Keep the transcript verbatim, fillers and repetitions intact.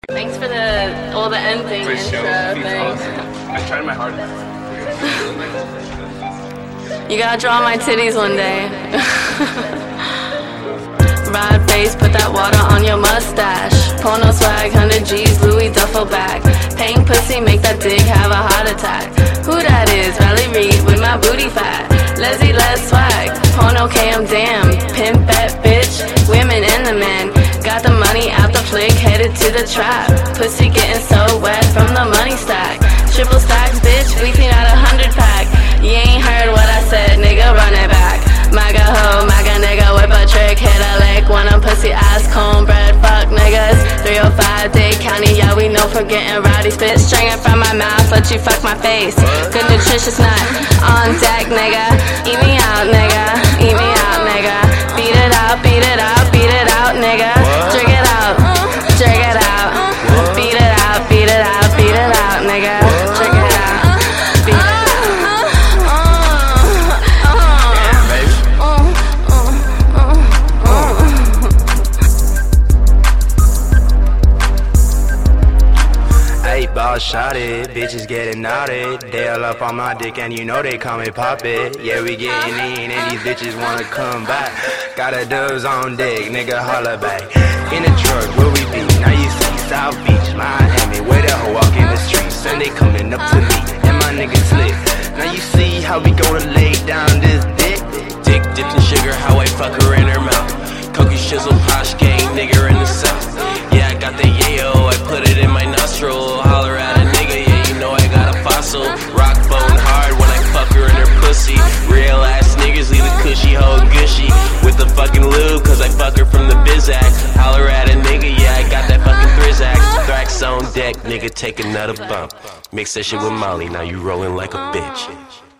Thanks for the all the ending For intro sure. thing. Awesome. I tried my hardest. You gotta draw my titties one day. Ride face, put that water on your mustache. Porno swag, one hundred G's, Louis duffel bag. Paying pussy, make that dick have a heart attack. Who that is? Riley Reid with my booty fat. Leslie Les swag, porno K M damn. Pimp that bitch, women and the men. Got the money out the flick, headed to the trap. Pussy getting so wet from the money stack. Triple stacks, bitch, we clean out a hundred pack. You ain't heard what I said, nigga, run it back. Maga ho, maga nigga, whip a trick, hit a lick. One on pussy ass, cornbread, fuck niggas. three oh five, Dade County, yeah, we know for getting rowdy. Spit stringing from my mouth, let you fuck my face. Good nutritious nut, on deck, nigga. Eat me out, nigga, eat me out, nigga. Beat it out, beat it out, beat it out, nigga. Drink it out, drink it out. Beat it out, beat it out, beat it out, nigga. Drink it out, beat it out. Ball shot it, bitches getting naughty. They all up on my dick and you know they call me pop it. Yeah, we getting in and these bitches wanna come back. Got a dubs on deck, nigga holla back. In the truck, where we be? Now you see South Beach, Miami, where the hoe walk in the streets. Sunday coming up to me, and my niggas lit. Now you see how we gonna lay down this dick. Dick dipped in sugar, how I fuck her in her mouth. Cokie shizzle, posh gang, nigga in the south. Yeah, I got the yayo, I put it in my nostril. Holler at a nigga, yeah, you know I got a fossil. Rock bone hard when I fuck her in her pussy. Real ass niggas leave the cushy hoe gushy. With the fucking lube, cause I fuck her from the Bizac. Holler at a nigga, yeah, I got that fucking Thrizac. Thrax on deck, nigga, take another bump. Mix that shit with Molly, now you rolling like a bitch.